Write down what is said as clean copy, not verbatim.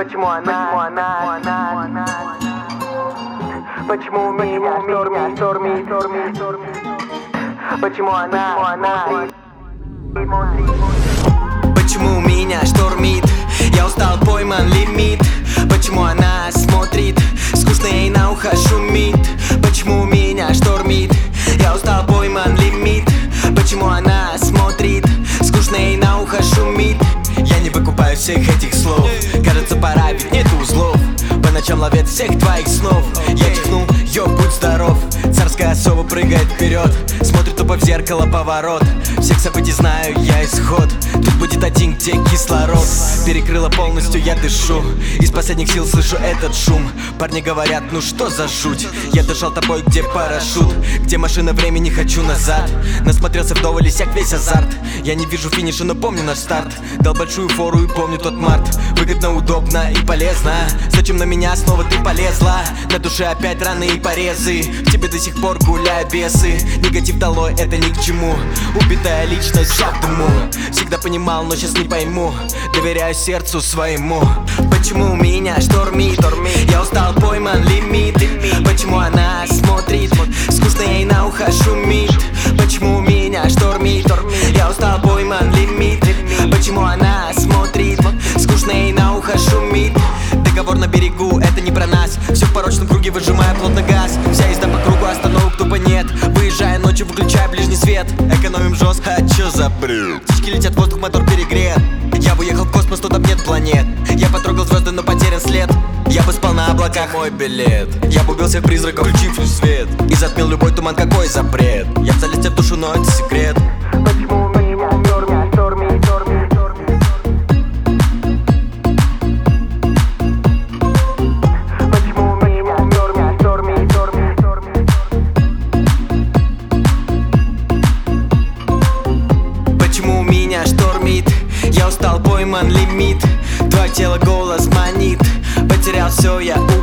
Почему она? Почему меня штормит? Почему она? Почему меня штормит? Я устал, пойман лимит. Почему она смотрит? Скучно ей на ухо шумит. Почему меня штормит? Я устал, пойман лимит. Почему она смотрит? Скучно ей на ухо шумит. Я не выкупаю всех этих слов. Кажется, пора, ведь нет узлов. По ночам ловят всех твоих снов. Я чихнул, ё, будь здоров. Царская особа прыгает вперед, смотрит тупо в зеркало поворот. Всех событий знаю я исход. Тут будет один, где кислород. Перекрыло полностью, я дышу. Из последних сил слышу этот шум. Парни говорят, ну что за жуть. Я дышал тобой, где парашют, где машина времени, хочу назад. Насмотрелся вдоволь, иссяк весь азарт. Я не вижу финиша, но помню наш старт. Дал большую фору и помню тот март. Выгодно, удобно и полезно. Зачем на меня снова ты полезла? На душе опять раны и порезы. В тебе до сих пор гуляют бесы. Негатив долой, это ни к чему. Убитая личность, вся в дыму. Всегда понимал, но сейчас не пойму. Доверяю сердцу своему. Почему меня штормит? Я устал, пойман лимит. Почему она смотрит? Скучно ей на ухо шумит. Почему меня штормит? Я устал, пойман лимит. Почему она смотрит? Скучно ей на ухо шумит. Договор на берегу, это не про нас. Все в порочном круге, выжимая плотно газ. Вся езда по кругу, остановок тупо нет. Выезжая ночью, выключая ближний свет. Экономим жестко, а чё за бред? Птички летят, воздух, мотор перегрет. Я бы уехал в космос, но там нет планет. Я потрогал звезды, но потерян след. Я бы спал на облаках, мой билет. Я бы убил всех призраков, включив лишь свет. И затмил любой туман, какой запрет. Я в залезть в душу, но это секрет. Почему меня штормит? Почему меня штормит? Я устал, пойман лимит. Твое тело голос манит. Потерял все, я